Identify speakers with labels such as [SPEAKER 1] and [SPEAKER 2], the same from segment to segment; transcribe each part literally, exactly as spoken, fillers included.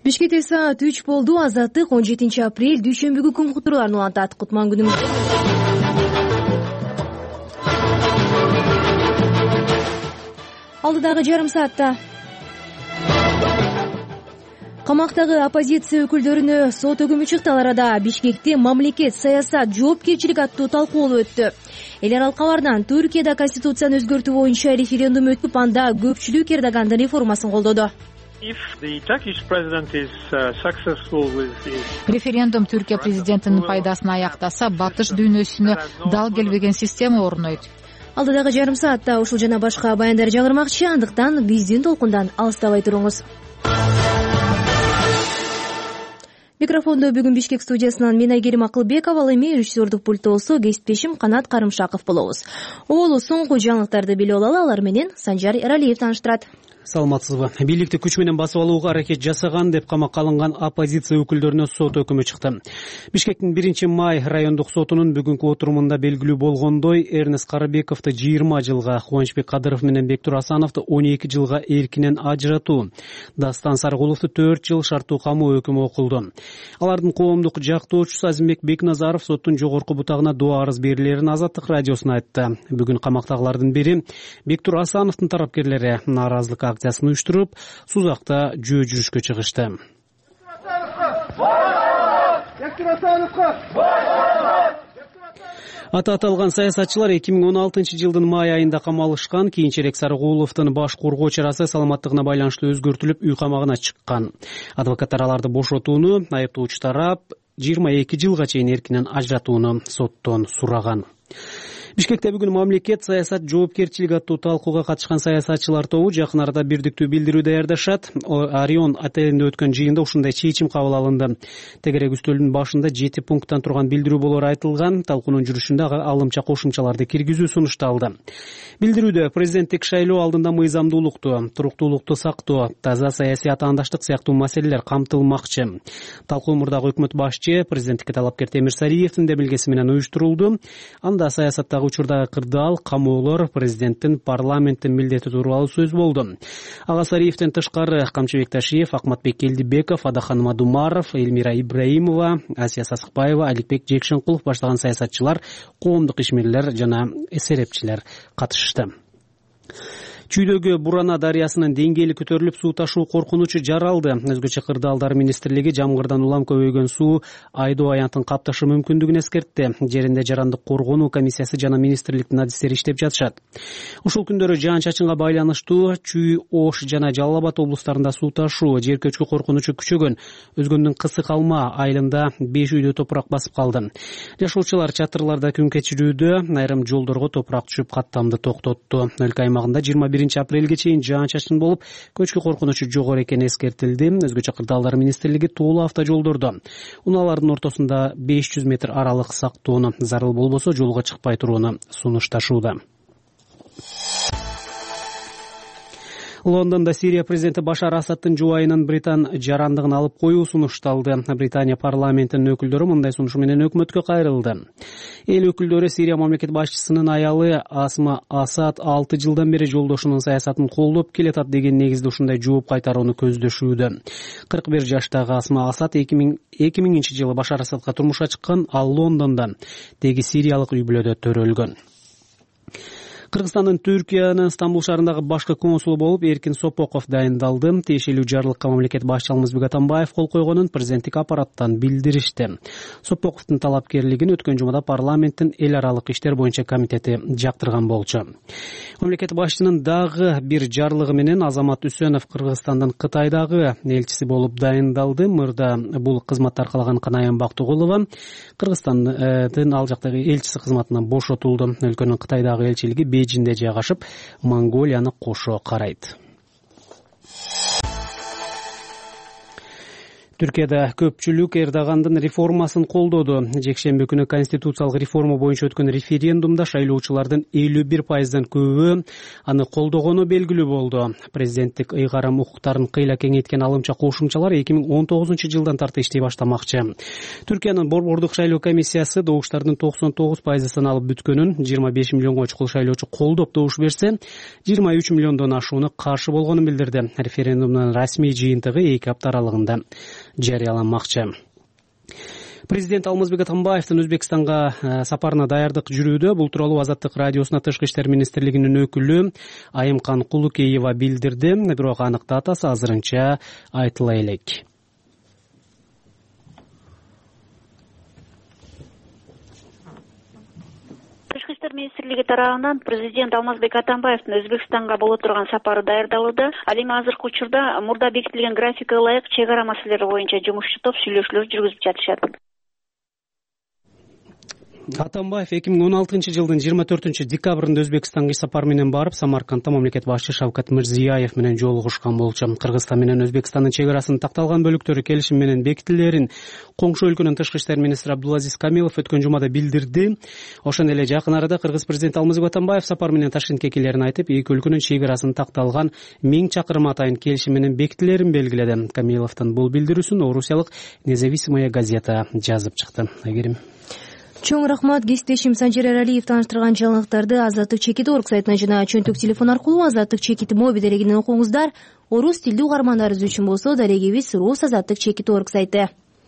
[SPEAKER 1] Бишкекте саат үч болду. Азаттык он жетинчи апрель дүйшөмбүгү күн кутурууларын улантат. Кутман күнүңүз. Алдыдагы жарым саатта камактагы оппозиция өкүлдөрүнө сот өкүмү чыкты. Ал арада Бишкекте мамлекет саясат жоопкерчилик аттуу талкуу болуп өттү. Эл аралык кабардан Түркияда конституцияны өзгөртүү боюнча референдум өтүп, анда көпчүлүк Эрдогандын реформасын колдоду.
[SPEAKER 2] Референдум Түркия президентинин пайдасына аяктаса, батыш дүйнөсүнө дал келбеген система орнойт.
[SPEAKER 1] Алдыдагы жарым саатта ушул жана башка баяндар жаңырмакчы, андыктан биздин толкундан алыстабай туруңуз. Микрофондо бүгүн Бишкек студиясынан мен Айгерим Акылбекова, ал эми режиссердук пульттоосу кесиптешим Канат Карымшаков болобуз. Оолу соңку жаңылыктарды билип алалы, алар менен Санжар Эралиев тааныштырат.
[SPEAKER 3] Саламатсызбы. Бийликти күч менен басып алууга аракет жасаган деп камакка алынган оппозиция өкүлдөрүнө сот өкүмү чыкты. Бишкектин биринчи май райондук сотунун бүгүнкү отурумунда белгилүү болгондой, Эрнест Карыбековду жыйырма жылга, Кубанычбек Кадыров менен Бектур Асановду он эки жылга эркинен ажыратуу, Дастан Саргуловду төрт жыл шарттуу камоо өкүмү окулду. Алардын коомдук жактоочусу Азимбек Бекназаров соттун жогорку бутагына доо арыз берилерин Азаттык радиосуна айтты. Бүгүн камактагылардын бири Бектур Асановдун тарапкерлери нааразылык акциясын уюштуруп, Сузакта жөө жүрүшкө чыгышты. Аты аталган саясатчылар эки миң он алтынчы жылдын май айында камалышкан. Кийинчерээк Саргуловдун баш коргоо чарасы саламаттыгына байланыштуу өзгөртүлүп, үй камагына чыккан. Адвокаттар аларды бошотууну, айыптоочу тарап жыйырма эки жылга чейин эркинен ажыратууну соттон сураган. Бишкекте бүгүн мамлекет саясат жоопкерчилик аттуу талкууга катышкан саясатчылар тобу жакын арада бирдиктүү билдирүү даярдашат. Орион отелинде өткөн жыйында ушундай чечим кабыл алынды. Тегерек үстөлдүн башында жети пункттан турган билдирүү болору айтылган. Талкуунун жүрүшүндө алымча кошумчаларды киргизүү сунушталды. Билдирүүдө президенттик шайлоо алдында мыйзамдуулукту, туруктуулукту сактоо, таза саясий атаандаштык сыяктуу маселелер камтылмакчы. Талкуу мурдагы өкмөт башчы президенттикке талапкер Темир Сариевдин демилгеси менен уюштурулду. Анда саясаттагы учурдагы кырдаал, камоолор, президенттин парламенттин милдети тууралуу сөз болду. Ага Сариевден тышкары Камчыбек Ташиев, Акматбек Келдибеков, Адаханым Адумаров, Эльмира Ибраимова, Асия Сасыкбаева, Аликбек Жекшенкулов баштаган саясатчылар, коомдук ишмерлер жана эсерепчилер катышты. Чүйдөгү Бурана дарыясынын деңгээли көтөрүлүп, суу ташуу коркунучу жаралды. Өзгөчө кырдаалдар министрлиги жамгырдан улам көбөйгөн суу айдоо аянтын капташы мүмкүндүгүн эскертти. Жеринде жарандык коргонуу комиссиясы жана министрликтин адистери иштеп жатышат. Ушул күндөрү жаан-чачынга байланыштуу Чүй, Ош жана Жалал Абад облустарында суу ташуу, жер көчкү коркунучу күчөгөн. Өзгөндүн Кысык Алма айылында беш үйдө топурак басып калды. Жашоочулар чатырларда күн кечирүүдө, айрым жолдорго топурак түшүп каттамды токтотту. Өлкө аймагында жыйырма биринчи апрелге чейин жаан-чачын болуп, көчкү коркунучу жогору экени эскертилди. Өзгөчө кырдаалдар министрлиги тоолуу автожолдордо унаалардын ортосунда беш жүз метр аралык сактоону, зарыл болбосо жолго чыкпай турууну сунушташууда. Лондонда Сирия президенти Башар Асадтын жубайынын Британ жарандыгын алып коюу сунушталды. Британия парламентинин өкүлдөрү мындай сунушу менен өкмөткө кайрылды. Эл өкүлдөрү Сирия мамлекет башчысынын аялы Асма Асад алты жылдан бери жолдошунун саясатын колдоп келатат деген негизде ушундай жооп кайтарууну көздөшүүдө. кырк бир жаштагы Асма Асад эки миңинчи жылы Башар Асадка турмушка чыккан, ал Лондондон теги сириялык үй бүлөдө төрөлгөн. Кыргызстандын Түркиянын Стамбул шаарындагы башкы консулу болуп Эркин Сопоков дайындалды. Тиешелүү жарлыкка мамлекет башчысы Алмазбек Атамбаев кол койгонун президенттик аппараттан билдиришти. Сопоковдун талапкерлигин өткөн жумада парламенттин эл аралык иштер боюнча комитети жактырган болчу. Мамлекет башчынын дагы бир жарлыгы менен Азамат Үсөнов Кыргызстандын Кытайдагы элчиси болуп дайындалды. Мурда бул кызматты аркалаган Канаян Бактыгулова Кыргызстандын ал жактагы элчиси кызматынан бошотулду. Өлкөнүн Кытайдагы элчилиги Бейжинде жайгашып, Монголияны кошо карайт. Түркияда көпчүлүк Эрдогандын реформасын колдоду. Жекшемби күнү конституциялык реформа боюнча өткөн референдумда шайлоочулардын элүү бир пайыздан көбү аны колдогону белгилүү болду. Президенттик ыйгарым укуктарын кыйла кеңейткен алымча кошумчалар эки миң он тогузунчу жылдан тарта иштей баштамакчы. Түркиянын борбордук шайлоо комиссиясы добуштардын токсон тогуз пайызы саналып бүткөнүн, жыйырма беш миллионго чукул шайлоочу колдоп добуш берсе, жыйырма үч миллиондон ашууну каршы болгонун билдирди. Референдумдун расмий жыйынтыгы эки апта аралыгында жарыяланмакчы. Президент Алмазбек Атамбаевдин Өзбекстанга сапарына даярдык жүрүүдө. Бул тууралуу Азаттык радиосуна Тышкы иштер министрлигинин өкүлү Айымкан Кулукеева билдирди. Бирок анык датасы азырынча айтыла элек.
[SPEAKER 4] Тышкы иштер министрлиги тарабынан президент Алмазбек Атамбаевдин Өзбекстанга боло турган сапары даярдалууда. Ал эми азыркы учурда мурда бекитилген графикке ылайык чек ара маселелери боюнча жумушчу топ сүйлөшүүлөр жүргүзүп жатышат.
[SPEAKER 3] Атамбаев эки миң он алтынчы жылдын жыйырма төртүнчү декабрында Өзбекстанга иш сапар менен барып, Самаркандта мамлекет башчы Шавкат Мирзиёев менен жолугушкан болчу. Кыргызстан менен Өзбекстандын чек арасынын такталган бөлүктөрү келишим менен бекитилерин коңшу өлкөнүн тышкы иштер министри Абдулазиз Камилов өткөн жумада билдирди. Ошондой эле жакын арада кыргыз президенти Алмазбек Атамбаев сапар менен Ташкентке келерин айтып, эки өлкөнүн чек арасынын такталган миң чакырым атайын келишим менен бекитилерин белгиледи. Камиловдун бул билдирүүсүн орусиялык Независимая газета жазып чыкты. Айгерим.
[SPEAKER 1] Чоң рахмат. Кесиптешим Санжар Эралиев тааныштырган жаңылыктарды Азаттык чекит орг сайтына жана чөнтөк телефон аркылуу Азаттык чекит моби дарегинен окуңуздар. Орус тилдүү угармандарыбыз үчүн болсо дарегибиз Рус Азаттык чекит орг сайты.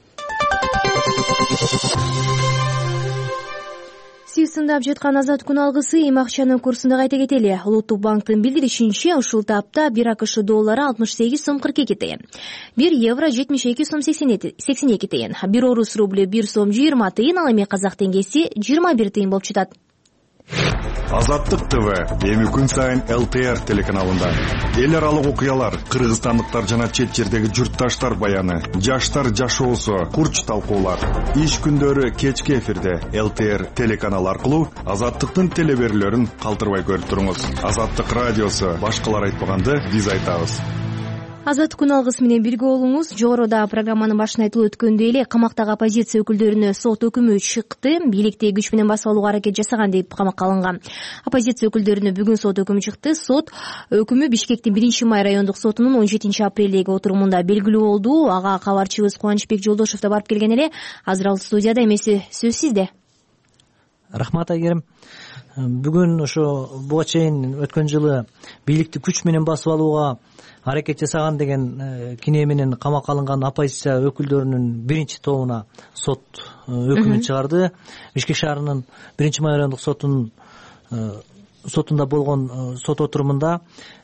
[SPEAKER 1] Сиз тыңдап жаткан Азат күн алгысы эми акчанын курсунда кайта кетели. Улуттук банктын билдиришинче, ушул тапта бир АКШ доллары алтымыш сегиз сом кырк эки тыйын, бир евро жетимиш эки сом сексен эки тыйын, бир орус рублю бир сом жыйырма тыйын, ал эми казак теңгеси жыйырма бир тыйын болуп жатат.
[SPEAKER 5] Азаттык ТВ эми күн сайын эл тэ эр телеканалында эл аралык окуялар, кыргызстандыктар жана чет жердеги журтташтар баяны, жаштар жашоосу, курч талкуулар. Иш күндөрү кечки эфирде эл тэ эр телеканалы аркылуу Азаттыктын телеберүүлөрүн калтырбай көрүп туруңуз. Азаттык радиосу башкалар айтпаганды биз айтабыз.
[SPEAKER 1] Азат күн алгысы менен бирге болуңуз. Жогоруда программанын башында айтылып өткөндөй эле камактагы оппозиция өкүлдөрүнө сот өкүмү чыкты. Бийликти күч менен басып алууга аракет жасаган деп камакка алынган. Оппозиция өкүлдөрүнө бүгүн сот өкүмү чыкты. Сот өкүмү Бишкектин биринчи май райондук сотунун он жетинчи апрелдеги отурумунда белгилүү болду. Ага кабарчыбыз Кубанычбек Жолдошев да барып келген эле. Азыр ал студияда. Эмеси сөз сизде.
[SPEAKER 6] Рахмат, Айгерим. Бүгүн ошо буга чейин өткөн жылы бийликти күч менен басып алууга аракет жасаган деген кине менен камакка алынган оппозиция өкүлдөрүнүн биринчи тобуна сот өкүмүн чыгарды. Бишкек шаарынын биринчи май райондук сотунун сотунда болгон сот отурумунда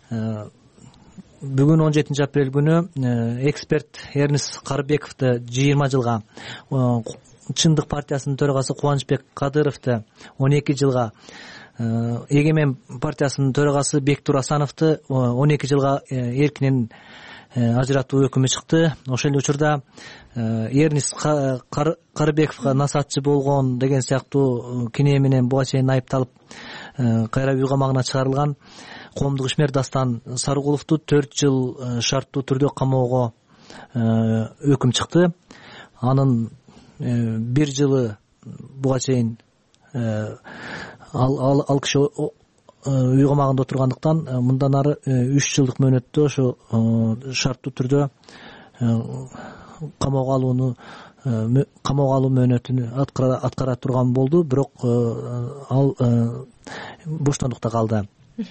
[SPEAKER 6] бүгүн он жетинчи апрель күнү эксперт Эрнис Карыбековду жыйырма жылга, Чындык партиясынын төрагасы Кубанычбек Кадыровду он эки жылга, Эгемен партиясынын төрагасы Бектур Асановду он эки жылга эркинен ажыратуу өкүмү чыкты. Ошол эле учурда Эрнис Карыбековго насаатчы болгон деген сыяктуу кине менен буга чейин айыпталып кайра үй камагына чыгарылган коомдук ишмер Дастан Сарыгуловду төрт жыл шарттуу түрдө камоого өкүм чыкты. Анын бир жылы буга чейин ал ал киши үй камагында отургандыктан мындан ары үч жылдык мөөнөттө ошо шарттуу түрдө камоого алууну камоого алуу мөөнөтүн аткара турган болду. Бирок ал боштондукта калды.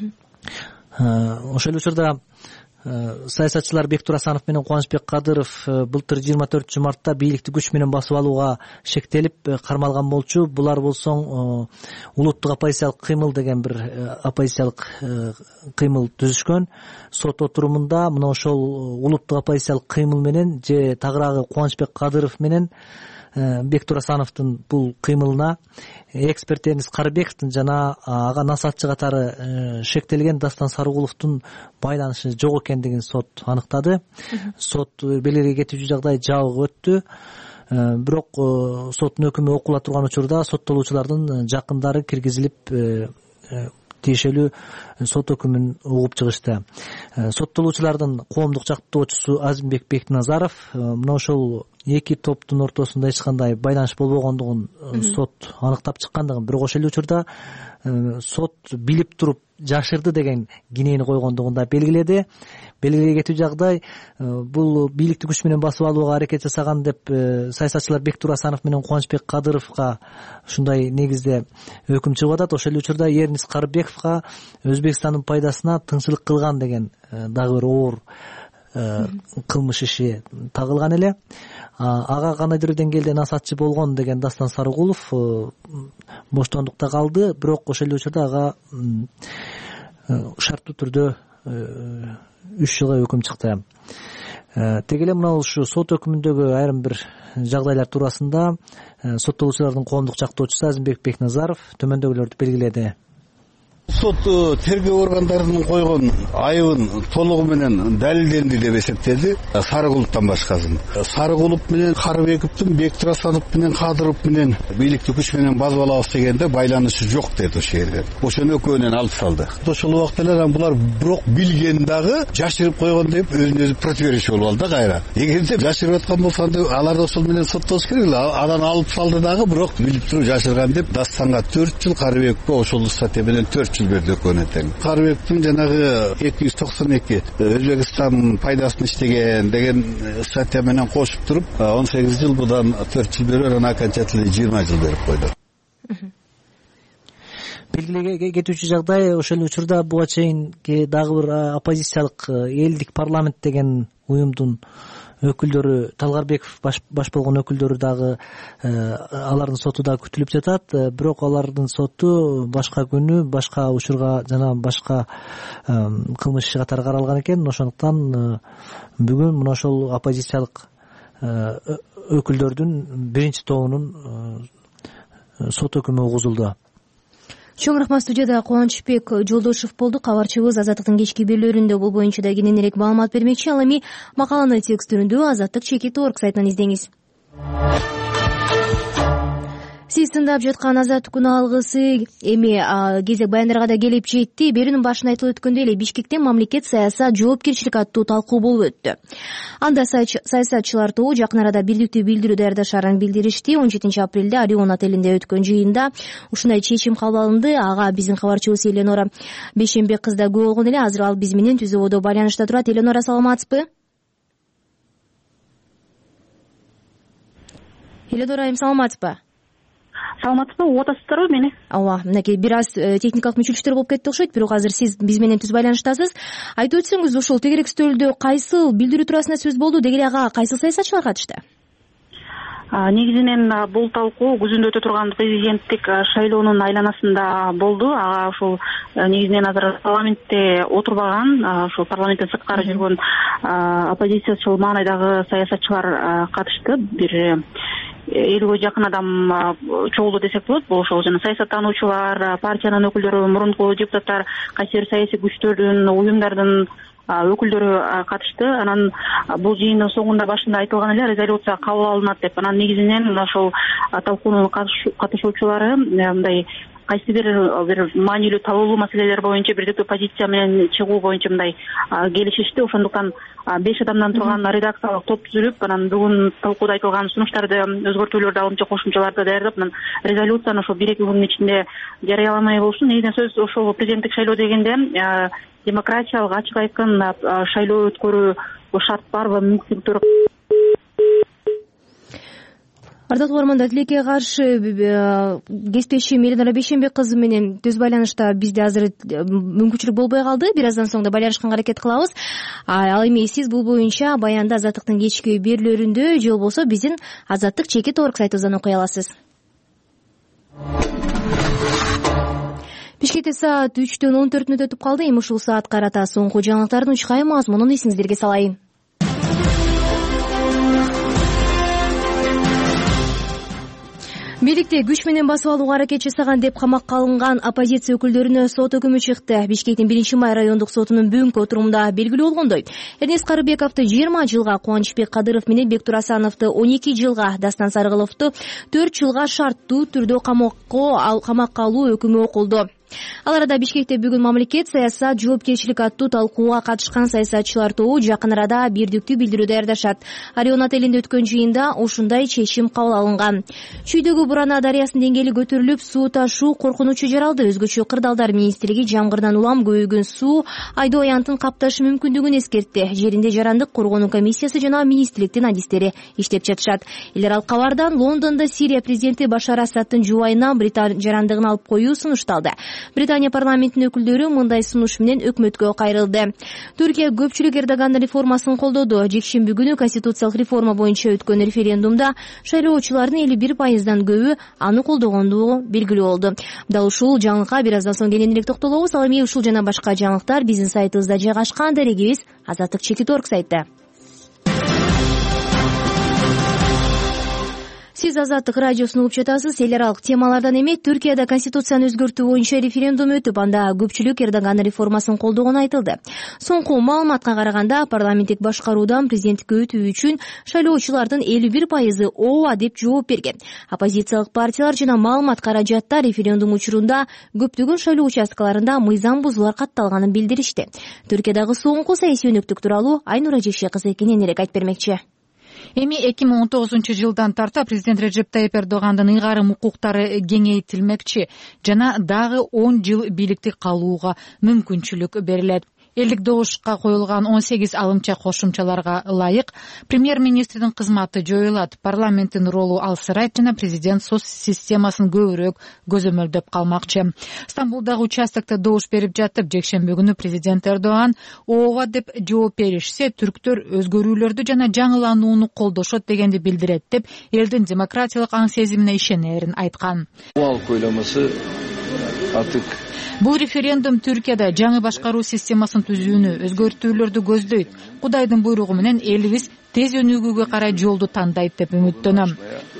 [SPEAKER 6] Ошол учурда саясатчылар Бектур Асанов менен Кубанычбек Кадыров былтыр жыйырма төртүнчү мартта бийликти күч менен басып алууга шектелип кармалган болчу. Булар болсоң улуттук оппозициялык кыймыл деген бир оппозициялык кыймыл түзүшкөн. Сот отурумунда мына ошол улуттук оппозициялык кыймыл менен же тагыраагы Кубанычбек Кадыров менен Бектур Асановдун бул кыймылына эксперт Эрнис Карыбековдун жана ага насаатчы катары шектелген Дастан Сарыгуловдун байланышы жок экендигин сот аныктады. Сот белгилеген кетүүчү жагдай жабык өттү. Бирок соттун өкүмү окула турган учурда соттолуучулардын жакындары киргизилип тиешелүү сот өкүмүн угуп чыгышты. Соттолуучулардын коомдук жактоочусу Азимбек Бекназаров мына ошол эки топтун ортосунда эч кандай байланыш болбогондугун сот аныктап чыккандыгын, бирок ошол эле учурда сот билип туруп жашырды деген кинени койгондугун да белгиледи. Белгилей кетүү жагдай, бул бийликти күч менен басып алууга аракет жасаган деп саясатчылар Бектур Асанов менен Кубанычбек Кадыровго ушундай негизде өкүм чыгып атат. Ошол эле учурда Эрнис Карыбековго Өзбекстандын пайдасына тыңчылык кылган деген дагы бир оор кылмыш иши тагылган эле. Ага кандайдыр бир деңгээлде насаатчы болгон деген Дастан Сарыгулов боштондукта калды, бирок ошол эле учурда ага шарттуу түрдө үч жылга өкүм чыкты. Теги эле мына ушу сот өкүмүндөгү айрым бир жагдайлар туурасында соттолуучулардын коомдук жактоочусу Азимбек Бекназаров төмөндөгүлөрдү белгиледи.
[SPEAKER 7] Сот тергөө органдарынын койгон айыбын толугу менен далилденди деп эсептеди Сарыгуловдон башкасын. Сарыгулов менен Карыбековдун, Бектур Асанов менен Кадыров менен бийликти күч менен басып алабыз дегенде байланышы жок деди ошол жерде. Ошону экөөнөн алып салды. Ошол убакта эле булар бирок билген дагы жашырып койгон деп өзүнө өзү противоречие болуп алды кайра. Эгерде жашырып аткан болсо алар ошол менен соттолуш керек эле. Анан алып салды дагы, бирок билип туруп жашырган деп Дастанга төрт жыл, Карыбековго ошол статья менен төрт жыл берди экөөнө тең. Карыбековдун жанагы эки жүз токсон эки Өзбекстандын пайдасын иштеген деген статья менен кошуп туруп он сегиз жыл, будан төрт жыл берип, анан окончательный жыйырма жыл берип койду.
[SPEAKER 6] Белгилей кетүүчү жагдай, ошол учурда буга чейинки дагы бир оппозициялык элдик парламент деген уюмдун өкүлдөрү, Талгарбеков баш, баш болгон өкүлдөрү дагы алардын соту да күтүлүп жатат, бирок алардын соту башка күнү, башка учурга жана башка кылмыш иши катары каралган экен. Ошондуктан бүгүн мына ошол оппозициялык өкүлдөрдүн биринчи тобунун сот өкүмү угузулду.
[SPEAKER 1] Чоң рахмат. Студияда Кубанычбек Жолдошев болду. Кабарчыбыз Азаттыктын кечки берүүлөрүндө бул боюнча да кененирээк маалымат бермекчи. Ал эми макаланы текст түрүндө Азаттык чекит точка орг сайтынан издеңиз. Сиз тыңдап жаткан Азаттыктын алгысы эми кезек баяндарга да келип жетти. Берүүнүн башында айтылып өткөндөй эле Бишкекте мамлекет саясат жоопкерчилик аттуу талкуу болуп өттү. Анда саясатчылар тобу жакын арада бирдиктүү билдирүү даярдашарын билдиришти. он жетинчи апрелде Орион отелинде өткөн жыйында ушундай чечим кабыл алынды. Ага биздин кабарчыбыз Эленора Бейшенбек кыз да күбө болгон эле. Азыр ал биз менен түз ободо байланышта турат. Эленора, саламатсызбы? Эленора айым, саламатсызбы?
[SPEAKER 4] Саламатсызбы, угуп атасыздарбы мени?
[SPEAKER 1] Ооба, мынакей бир аз техникалык мүчүлүктөр болуп кетти окшойт, бирок азыр сиз биз менен түз байланыштасыз. Айтып өтсөңүз, ушул тегерек стөлдө кайсыл билдирүү туурасында сөз болду, деги эле ага кайсыл саясатчылар катышты?
[SPEAKER 4] Негизинен бул талкуу күзүндө өтө турган президенттик шайлоонун айланасында болду. Ага ушул негизинен азыр парламентте отурбаган, ушул парламенттен сырткары жүргөн оппозициячыл маанайдагы саясатчылар катышты. Бир элүүгө жакын адам чогулду десек болот. Бул ошол жана саясаттануучулар, партиянын өкүлдөрү, мурунку депутаттар, кайсы бир саясий күчтөрдүн, уюмдардын өкүлдөрү катышты. Анан бул жыйындын соңунда башында айтылган эле резолюция кабыл алынат деп. Анан негизинен ошол талкуунун катышуучулары мындай кайсы бир бир маанилүү талоолуу маселелер боюнча бирдиктүү позиция менен чыгуу боюнча мындай келишишти. Ошондуктан беш адамдан турган редакциялык топ түзүлүп, анан бүгүн талкууда айтылган сунуштарды, өзгөртүүлөрдү, алымча кошумчаларды даярдап, анан резолюцияны ошол бир эки күндүн ичинде жарыяламай болушту. Негизинен сөз ошол президенттик шайлоо дегенде демократиялык, ачык айкын шайлоо өткөрүү шарт барбы, мүмкүнчүлүктөр.
[SPEAKER 1] Ардактуу угармандар, тилекке каршы кесиптешим Эленора Бейшенбек кызы менен түз байланышта бизде азыр мүмкүнчүлүк болбой калды. Бир аздан соң да байланышканга аракет кылабыз. Ал эми сиз бул боюнча баянда Азаттыктын кечки берүүлөрүндө же болбосо биздин азаттык чекит точка орг сайтыбыздан окуй аласыз. Бишкекте саат үчтөн он төрт мүнөт өтүп калды. Эми ушул саат карата соңку жаңылыктардын учкай мазмунун эсиңиздерге салайын. Бийликти күч менен басып алууга аракет жасаган деп камакка алынган оппозиция өкүлдөрүнө сот өкүмү чыкты. Бишкектин биринчи май райондук сотунун бүгүнкү отурумунда белгилүү болгондой, Эрнис Карыбековду жыйырма жылга, Кубанычбек Кадыров менен Бектур Асановду он эки жылга, Дастан Сарыгуловду төрт жылга шарттуу түрдө камакка алуу өкүмү окулду. Ал арада Бишкекте бүгүн мамлекет саясат жоопкерчилик аттуу талкууга катышкан саясатчылар тобу жакын арада бирдиктүү билдирүү даярдашат. Орионат элинде өткөн жыйында ушундай чечим кабыл алынган. Чүйдөгү Бурана дарыясынын деңгээли көтөрүлүп, суу ташуу коркунучу жаралды. Өзгөчө Кырдаалдар министрлиги жамгырдан улам көбөйгөн суу Айдоо аянтын капташы мүмкүндүгүн эскертти. Жеринде жарандык коргонуу комиссиясы жана министрликтин адистери иштеп жатышат. Элер ал кабардан Лондондо Сирия президенти Башар Асадтын жубайына Британия жарандыгын алып коюу сунушталды. Британия парламентинин өкүлдөрү мындай сунуш менен өкмөткө кайрылды. Түркия көпчүлүк Эрдогандын реформасын колдоду. Жекшемби күнү конституциялык реформа боюнча өткөн референдумда шайлоочулардын элүү бир пайыздан көбү аны колдогондугу белгилүү болду. Дал ушул жаңылыкка бир аздан соң кененирээк токтолобуз. Ал эми ушул жана башка жаңылыктар биздин сайтыбызда жайгашкан. Дарегибиз азаттык чекит точка орг сайтта. Сиз Азаттык радиосун угуп жатасыз. Эл аралык темалардан эми Түркияда конституцияны өзгөртүү боюнча референдум өтүп, анда көпчүлүк Эрдоган реформасын колдогону айтылды. Соңку маалыматка караганда парламенттик башкаруудан президенттикке өтүү үчүн шайлоочулардын элүү бир пайызы ооба деп жооп берген. Оппозициялык партиялар жана маалымат каражаттар референдум учурунда көптөгөн шайлоо участкаларында мыйзам бузуулар катталганын билдиришти. Түркиядагы соңку саясий өнөктүк тууралуу Айнура Жекше кызы кененирээк айтып бермекчи.
[SPEAKER 2] Эми эки миң он тогузунчу жылдан тарта президент Режеп Тайип Эрдогандын ыйгарым укуктары кеңейтилмекчи жана дагы он жыл бийликте калууга мүмкүнчүлүк берилет. Элдик добушка коюлган он сегиз алымча кошумчаларга ылайык премьер-министрдин кызматы жоюлат, парламенттин ролу алсырайт жана президент соц системасын көбүрөөк көзөмөлдөп калмакчы. Стамбулдагы участокто добуш берип жатып, жекшемби күнү президент Эрдоган ооба деп жооп беришсе, түрктөр өзгөрүүлөрдү жана жаңыланууну колдошот дегенди билдирет деп элдин демократиялык аң сезимине ишенерин айткан. Бул референдум Түркияда жаңы башкаруу системасын түзүүнү, өзгөртүүлөрдү көздөйт. Кудайдын буйругу менен элибиз тез өнүгүүгө карай жолду тандайт деп үмүттөнөм.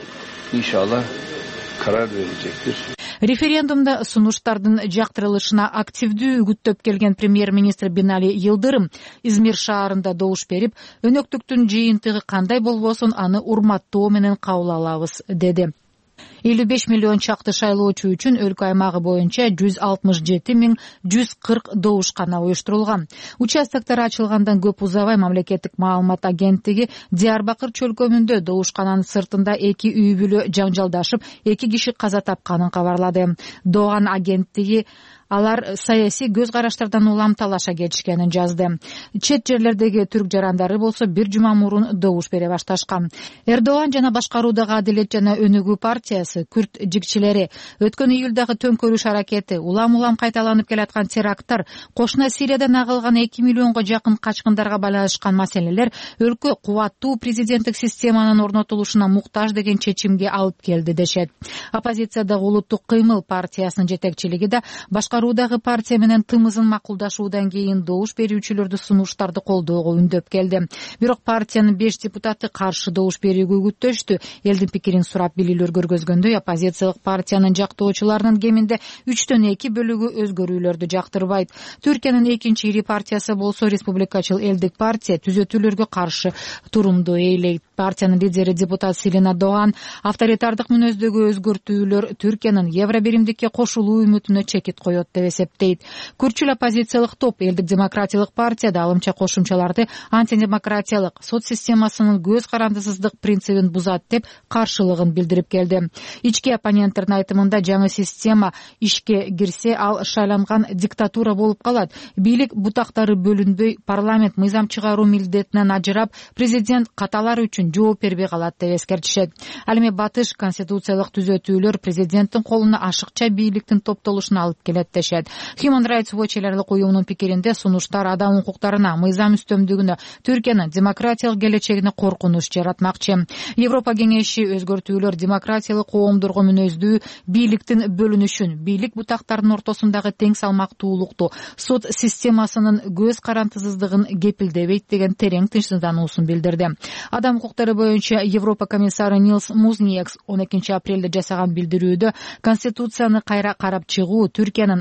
[SPEAKER 2] Иншалла карар берилектир. Референдумда сунуштардын жактырылышына активдүү үгүттөп келген премьер-министр Бинали Йылдырым Измир шаарында добуш берип, өнөктүктүн жыйынтыгы кандай болбосун аны урматтоо менен кабыл алабыз деди. элүү беш миллион чакты шайлоочу үчүн өлкө аймагы боюнча жүз алтымыш жети миң жүз кырк добушкана уюштурулган. Участоктор ачылгандан көп узабай мамлекеттик маалымат агенттиги Диярбакыр чөлкөмүндө добушкананын сыртында эки үй бүлө жаңжалдашып, эки киши каза тапканын кабарлады. Дооган агенттиги алар саясий көз караштардан улам талаша кетишкенин жазды. Чет жерлердеги түрк жарандары болсо бир жума мурун добуш бере башташкан. Эрдоган жана башкаруудагы Адилет жана Өнүгүү партиясы, күрд жигчилери, өткөн июлдагы төңкөрүш аракети, улам-улам кайталанып келаткан теракттар, кошуна Сириядан агылган эки миллионго жакын качкындарга байланышкан маселелер өлкө кубаттуу президенттик системанын орнотулушуна муктаж деген чечимге алып келди дешет. Оппозициядагы Улуттук кыймыл партиясынын жетекчилиги да башкаруудагы партия менен тымызын макулдашуудан кийин добуш берүүчүлөрдү сунуштарды колдоого үндөп келди. Бирок партиянын беш депутаты каршы добуш берүүгө үгүттөштү. Элдин пикирин сурап билүүлөр көргөзгөндөй, оппозициялык партиянын жактоочуларынын кеминде үчтөн эки бөлүгү өзгөрүүлөрдү жактырбайт. Түркиянын экинчи ири партиясы болсо Республикачыл элдик партия түзөтүүлөргө каршы турумду ээлейт. Партиянын лидери депутат Селина Доган авторитардык мүнөздөгү өзгөртүүлөр Түркиянын евробиримдикке кошулуу үмүтүнө чекит коет деп эсептейт. Күрчүл оппозициялык топ элдик демократиялык партияда алымча кошумчаларды антидемократиялык соц системасынын көз карандысыздык принцибин бузат деп каршылыгын билдирип келди. Ички оппоненттердин айтымында жаңы система ишке кирсе, ал шайланган диктатура болуп калат. Бийлик бутактары бөлүнбөй, парламент мыйзам чыгаруу милдетинен ажырап, президент каталар үчүн жооп бербей калат деп эскертишет. Ал эми батыш конституциялык түзөтүүлөр президенттин колуна ашыкча бийликтин топтолушуна алып келет дешет. Human Rights Watch эларлык уюмунун пикиринде сунуштар адам укуктарына, мыйзам үстөмдүгүнө, Түркиянын демократиялык келечегине коркунуч жаратмакчы. Европа кеңеши өзгөртүүлөр демократиялык коомдорго мүнөздүү бийликтин бөлүнүшүн, бийлик бутактарынын ортосундагы тең салмактуулукту, сот системасынын көз карандысыздыгын кепилдебейт деген терең тынчсыздануусун билдирди. Адам укуктары боюнча Европа комиссары Нилс Музниекс он экинчи апрелде жасаган билдирүүдө конституцияны кайра карап чыгуу Түркиянын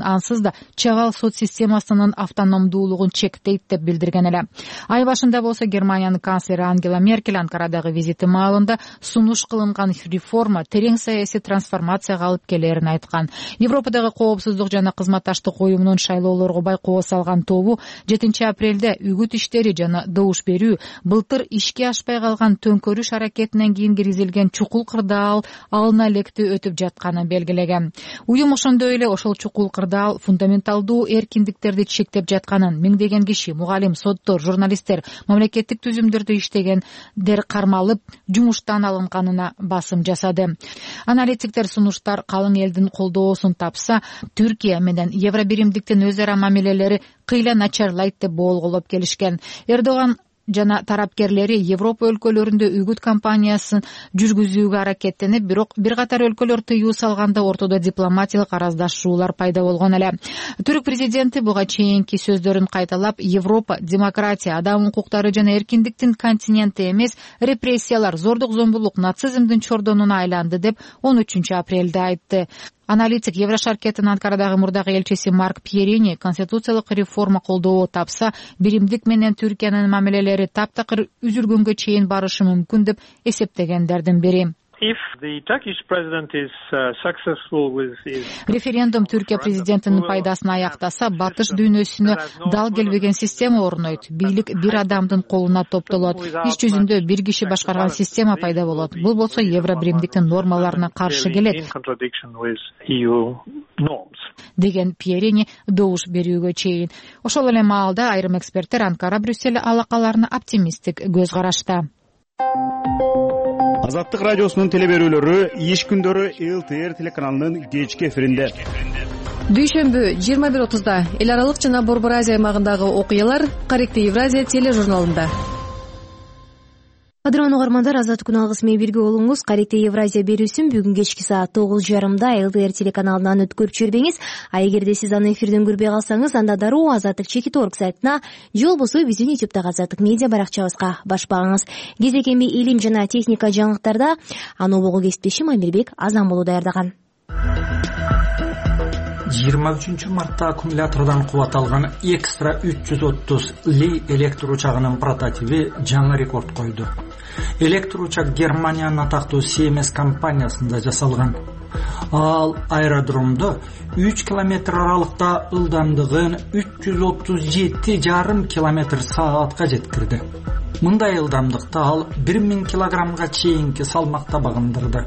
[SPEAKER 2] ансыз да чабал сот системасынын автономдуулугун чектейт деп билдирген эле. Ай башында болсо Германиянын канцлери Ангела Меркель Анкарадагы визити маалында сунуш кылынган реформа терең саясий трансформацияга алып келерин айткан. Европадагы коопсуздук жана кызматташтык уюмунун шайлоолорго байкоо салган тобу жетинчи апрелде үгүт иштери жана добуш берүү былтыр ишке ашпай калган төңкөрүш аракетинен кийин киргизилген чукул кырдаал алына электүү өтүп жатканын белгилеген. Уюм ошондой эле ошол чукул кырдаал фундаменталдуу эркиндиктерди чектеп жатканын, миңдеген киши, мугалим, соттор, журналисттер, мамлекеттик түзүмдөрдө иштегендер кармалып, жумуштан алынганына басым жасады. Аналитиктер сунуштар калың элдин колдоосун тапса, Түркия менен Евробиримдиктин өз ара мамилелери кыйла начарлайт деп болголоп келишкен. Эрдоган жана тарапкерлери Европа өлкөлөрүндө үгүт кампаниясын жүргүзүүгө аракеттенип, бирок бир катар өлкөлөр тыюу салганда ортодо дипломатиялык араздашуулар пайда болгон эле. Түрк президенти буга чейинки сөздөрүн кайталап, Европа демократия, адам укуктары жана эркиндиктин континенти эмес, репрессиялар, зордук зомбулук, нацизмдин чордонуна айланды деп он үчүнчү апрелде айтты. Аналитик Еврошаркеттин Анкарадагы мурдагы элчиси Марк Пьерини конституциялык реформа колдоо тапса, биримдик менен Түркиянын мамилелери таптакыр үзүлгөнгө чейин барышы мүмкүн деп эсептегендердин бири. Референдум Түркия президентинин пайдасына аяктаса, батыш дүйнөсүнө дал келбеген система орнойт. Бийлик бир адамдын колуна топтолот. Иш жүзүндө бир киши башкарган система пайда болот. Бул болсо Евробиримдиктин нормаларына каршы келет, деген Пьерини добуш берүүгө чейин. Ошол эле маалда айрым эксперттер Анкара Брюссель алакаларына оптимисттик көз карашта.
[SPEAKER 8] Азаттык радиосунун телеберүүлөрү иш күндөрү эл тэ эр телеканалынын кечки эфиринде.
[SPEAKER 9] Дүйшөмбү жыйырма бир отузда эл аралык жана Борбор Азия аймагындагы окуялар Каректи Евразия тележурналында.
[SPEAKER 1] Кадырлуу угармандар, Азаттык күн алгысы менен бирге болуңуз. Каректи Евразия берүүсүн бүгүн кечки саат тогуз жарымда эл тэ эр телеканалынан өткөрүп жибербеңиз. А эгерде сиз аны эфирден көрбөй калсаңыз, анда дароо азаттык чекит точка орг сайтына же болбосо биздин ютубтагы Азаттык медиа баракчабызга баш багыңыз. Кезекеби илим жана техника жаңылыктарда анобого кесиптешим Амирбек Азамболу даярдаган.
[SPEAKER 10] жыйырма үчүнчү мартта аккумулятордон кубат алган Экстра үч жүз отуз Ли электр учагынын прототиби жаңы рекорд койду. Электр учак Германиянын атактуу Siemens компаниясында жасалган. Ал аэродромдо үч километр аралыкта ылдамдыгын үч жүз отуз жети жарым километр саатка жеткирди. Мындай ылдамдыкта ал бир миң килограммга чейинки салмакта багындырды.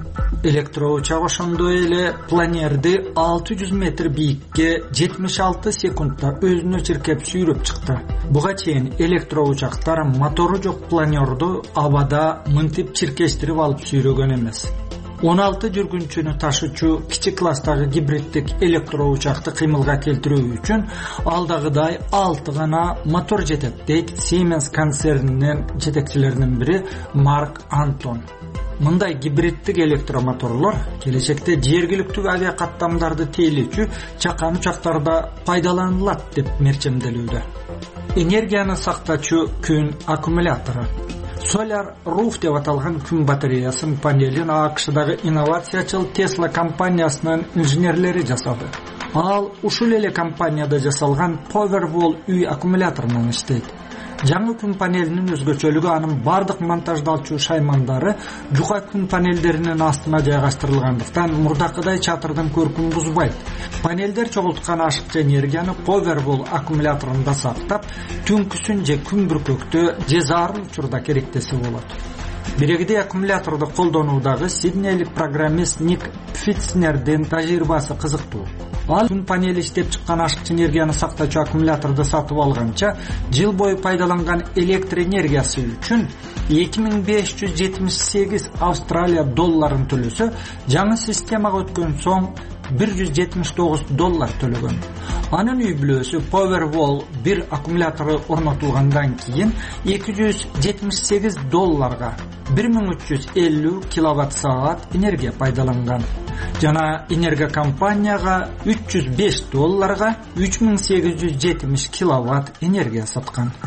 [SPEAKER 10] Электроучак ошондой эле планерди алты жүз метр бийикке жетимиш алты секундта өзүнө чиркеп сүйрөп чыкты. Буга чейин электроучактар мотору жок планерду абада мынтип чиркештирип алып сүйрөгөн эмес. он алты жүргүнчүнү ташуучу кичи класстагы гибриддик электроучакты кыймылга келтирүү үчүн алдагыдай алты гана мотор жетет, дейт Siemens концернинин жетекчилеринин бири Марк Антон. Мындай гибриддик электромоторлор келечекте жергиликтүү авиа каттамдарды тейлөөчү чакан учактарда пайдаланылат деп мерчемделүүдө. Энергияны сактачу күн аккумулятору. Solar Roof деп аталган күн батареясын панелин АКШдагы инновациячыл Tesla компаниясынын инженерлери жасады. Ал ушул эле компанияда жасалган Powerwall үй аккумуляторунан иштейт. Жаңы күн панелинин өзгөчөлүгү анын бардык монтаждалчу шаймандары жука күн панелдеринин астына жайгаштырылгандыктан мурдакыдай чатырдын көркүн бузбайт. Панелдер чогулткан ашыкча энергияны Powerwall аккумуляторунда сактап, түнкүсүн же күн бүркөктө же зарыл учурда керектесе болот. Бирегиде аккумуляторду колдонуудагы сиднейлик программист Ник Фитцнердин тажрыйбасы кызыктуу. Ал күн панели иштеп чыккан ашыкча энергияны сактачу аккумуляторду сатып алганча, жыл бою пайдаланган электр энергиясы үчүн эки миң беш жүз жетимиш сегиз Австралия долларын төлөсө, жаңы системага өткөн соң бир жүз жетимиш тогуз доллар төлөгөн. Анын үй бүлөсү Powerwall бир аккумулятору орнотулгандан кийин эки жүз жетимиш сегиз долларга бир миң үч жүз элүү киловатт саат энергия пайдаланган. Жана энергия компанияга үч жүз беш долларга үч миң сегиз жүз жетимиш киловатт энергия саткан.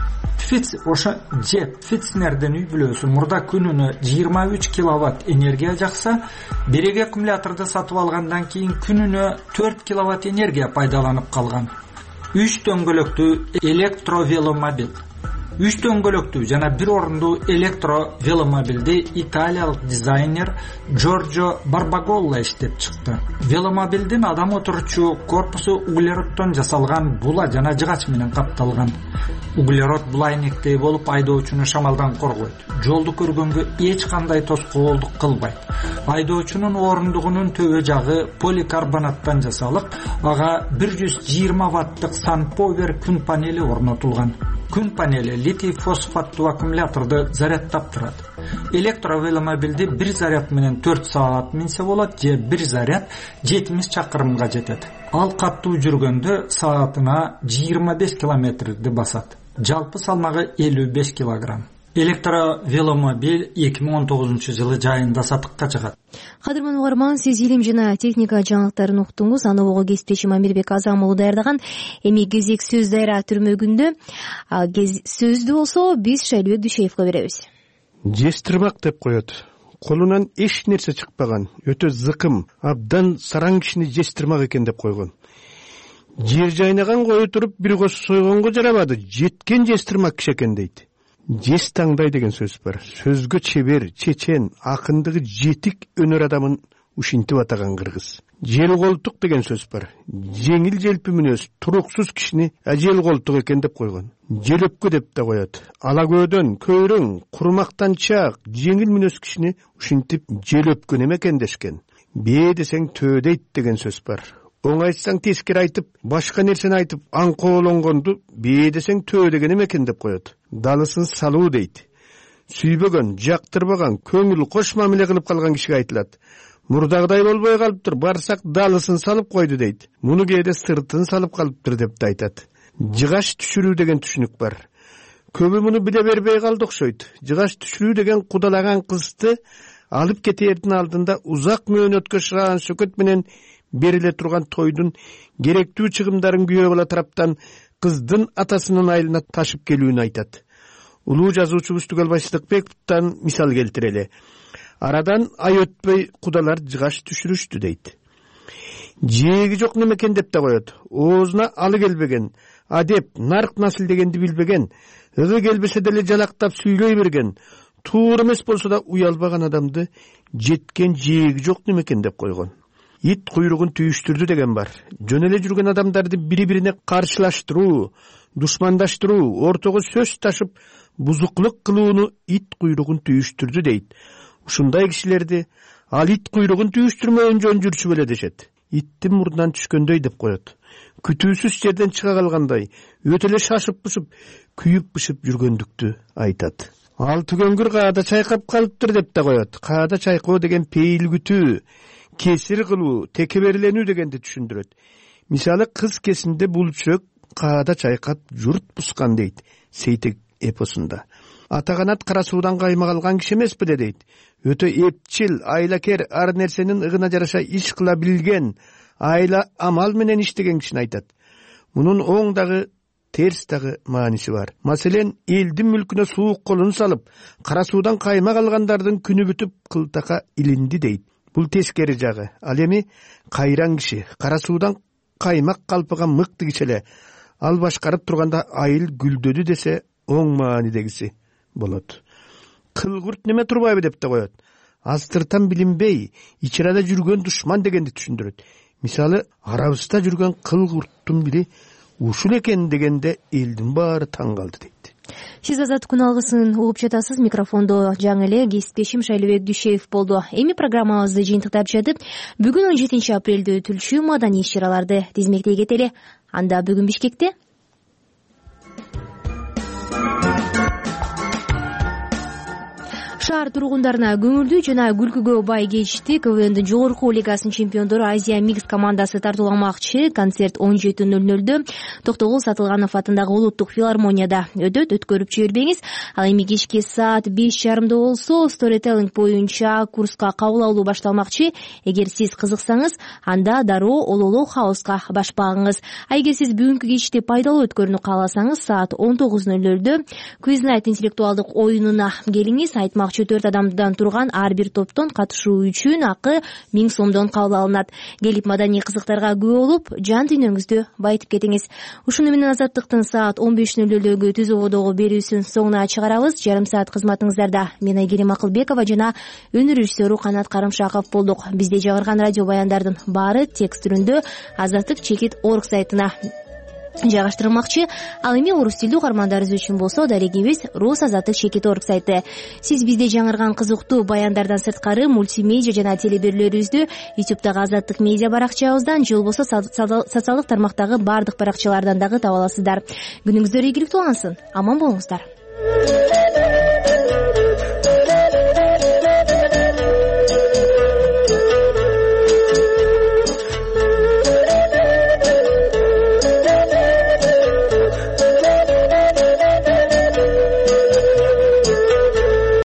[SPEAKER 10] фиц ошо жеп фицнердин үй бүлөсү мурда күнүнө жыйырма үч киловатт энергия жакса, бирек аккумуляторду сатып алгандан кийин күнүнө төрт киловатт энергия пайдаланып калган. Үч дөңгөлөктүү электровеломобиль. Үч дөңгөлөктүү жана бир орундуу электровеломобилди италиялык дизайнер Джорджо Барбаголла иштеп чыкты. Веломобилдин адам отурчу корпусу углероддон жасалган була жана жыгач менен капталган. Углерод булайнектей болуп айдоочуну шамалдан коргойт. Жолду көргөнгө эч кандай тоскоолдук кылбайт. Айдоочунун орундугунун төбө жагы поликарбонаттан жасалып, ага бир жүз жыйырма ваттык SunPower күн панели орнотулган. Күн панели литий фосфаттуу аккумуляторду зарядтап турат. Электровеломобилди бир заряд менен төрт саат минсе болот же бир заряд жетимиш чакырымга жетет. Ал каттуу жүргөндө саатына жыйырма беш километрди басат. Жалпы салмагы элүү беш килограмм. Электровеломобиль эки миң он тогузунчу жылы жайында сатыкка чыгат.
[SPEAKER 1] Кадырман угарман, сиз илим жана техника жаңылыктарын уктуңуз. Аны ого кесиптешим Амирбек Азам уулу даярдаган. Эми кезек сөз дайра түрмөгүндө. Сөздү болсо биз Шайлыбек Дүйшеевге беребиз.
[SPEAKER 11] Жестирмак деп коет. Колунан эч нерсе чыкпаган, өтө зыкым, абдан сараң кишини жестирмак экен деп койгон. Жер жайнаган кое туруп бир кос сойгонго жарабады, жеткен жестирмак киши экен дейт. Жес таңдай деген сөз бар. Сөзгө чебер, чечен, акындыгы жетик өнөр адамын ушинтип атаган кыргыз. Жел колтук деген сөз бар. Жеңил желпи мүнөз, туруксуз кишини жел колтук экен деп койгон. Желөпкө деп да коет. Ала көөдөн, көйрөң, курмактанчак, жеңил мүнөз кишини ушинтип желөпкө неме экен дешкен. Бээ десең төө дейт деген сөз бар. Оңайсаң тескери айтып, башка нерсени айтып, аңкоолонгонду бээ десең төө деген эме экен деп коет. Далысын салуу дейт. Сүйбөгөн, жактырбаган, көңүл кош мамиле кылып калган кишиге айтылат. Мурдагыдай болбой калыптыр, барсак далысын салып койду дейт. Муну кээде сыртын салып калыптыр деп да айтат. Жыгаш түшүрүү деген түшүнүк бар. Көбү муну биле бербей калды окшойт. Жыгаш түшүрүү деген кудалаган кызды алып кетээрдин алдында узак мөөнөткө шыган сөкөт менен бериле турган тойдун керектүү чыгымдарын күйөө кыла тараптан кыздын атасынын айылына ташып келүүнү айтат. Улуу жазуучубуз Түгелбай Сыдыкбековдон мисал келтирели. Арадан ай өтпөй кудалар жыгаш түшүрүштү дейт. Жээги жок немекен деп да коет. Оозуна алы келбеген, адеп, нарк насыл дегенди билбеген, ыгы келбесе деле жалактап сүйлөй берген, туура эмес болсо да уялбаган адамды жеткен жээги жок немекен деп койгон. Ит куйругун түйүштүрдү деген бар. Жөн эле жүргөн адамдарды бири-бирине каршылаштыруу, душмандаштыруу, ортого сөз ташып, бузуклук кылууну ит куйругун түйүштүрдү дейт. Ушундай кишилерди ал ит куйругун түйүштүрмөөн жөн жүрчү беле дешет. Иттин мурдунан түшкөндөй деп коет. Күтүүсүз жерден чыга калгандай, өтө эле шашып-бышып, күйүп-бышып жүргөндүктү айтат. Ал түгөнгүр каада чайкап калыптыр деп да коет. Каада чайкоо деген пейилгүтүү, кесир кылуу, текеберленүү дегенди түшүндүрөт. Мисалы, кыз кесинде бул чөк каада чайкап журт бускан дейт Сейтек эпосунда. Ата канат кара суудан каймак алган киши эмес беле дейт. Өтө эпчил, айлакер, ар нерсенин ыгына жараша иш кыла билген, айла амал менен иштеген кишини айтат. Мунун оң дагы терс дагы мааниси бар. Маселен, элдин мүлкүнө суук колун салып, кара суудан каймак алгандардын күнү бүтүп кылтака илинди дейт. Бул тескери жагы. Ал эми кайран киши, кара суудан каймак калпыган мыкты киши эле. Ал башкарып турганда айыл гүлдөдү десе оң маанидегиси болот. Кылгурт неме турбайбы деп да коет. Астыртан билинбей, ичарада жүргөн душман дегенди түшүндүрөт. Мисалы, арабызда жүргөн кылгурттун бири ушул экен дегенде элдин баары таң калды дейт.
[SPEAKER 1] Сиз Азат күн алгысын угуп жатасыз. Микрофондо жаңы эле кесиптешим Шайлыбек Дүйшеев болду. Эми программабызды жыйынтыктап жатып, бүгүн он жетинчи апрелде өтүлчү маданий иш-чараларды тизмектей кетели. Анда бүгүн Бишкекте Шаар тургундарына көңүлдүү жана күлкүгө бай кечти КВНдин жогорку лигасынын чемпиондору Азия Микс командасы тартууламакчы. Концерт он жети ноль нөлдө Токтогул Сатылганов атындагы улуттук филармонияда өтөт. Өткөрүп жибербеңиз. Ал эми кечки саат беш жарымда болсо сторителлинг боюнча курска кабыл алуу башталмакчы. Эгер сиз кызыксаңыз, анда дароо Ололо Хауска баш багыңыз. А эгер сиз бүгүнкү кечти пайдалуу өткөрүүнү кааласаңыз, саат он тогуз ноль нөлдө Quiz Night интеллектуалдык оюнуна келиңиз. Айтмакчы төрт адамдан турган ар бир топтон катышуу үчүн акы миң сомдон кабыл алынат. Келип маданий кызыктарга күбө болуп, жан дүйнөңүздү байытып кетиңиз. Ушуну менен Азаттыктын саат он беш ноль нөлдөгү түз ободогу берүүсүн соңуна чыгарабыз. Жарым саат кызматыңыздарда мен Айгерим Акылбекова жана өнөр режиссеру Канат Карымшаков болдук. Бизде жагырган радио баяндардын баары текст түрүндө Азаттык чекит орг сайтына жайгаштырылмакчы. Ал эми орус тилдүү угармандарыбыз үчүн болсо дарегибиз рус азаттык чекит орг сайты. Сиз бизде жаңырган кызыктуу баяндардан сырткары мультимедиа жана телеберүүлөрүбүздү ютубтагы Азаттык медиа баракчабыздан же болбосо социалдык тармактагы бардык баракчалардан дагы таба аласыздар. Күнүңүздөр ийгиликтүү болсун. Аман болуңуздар.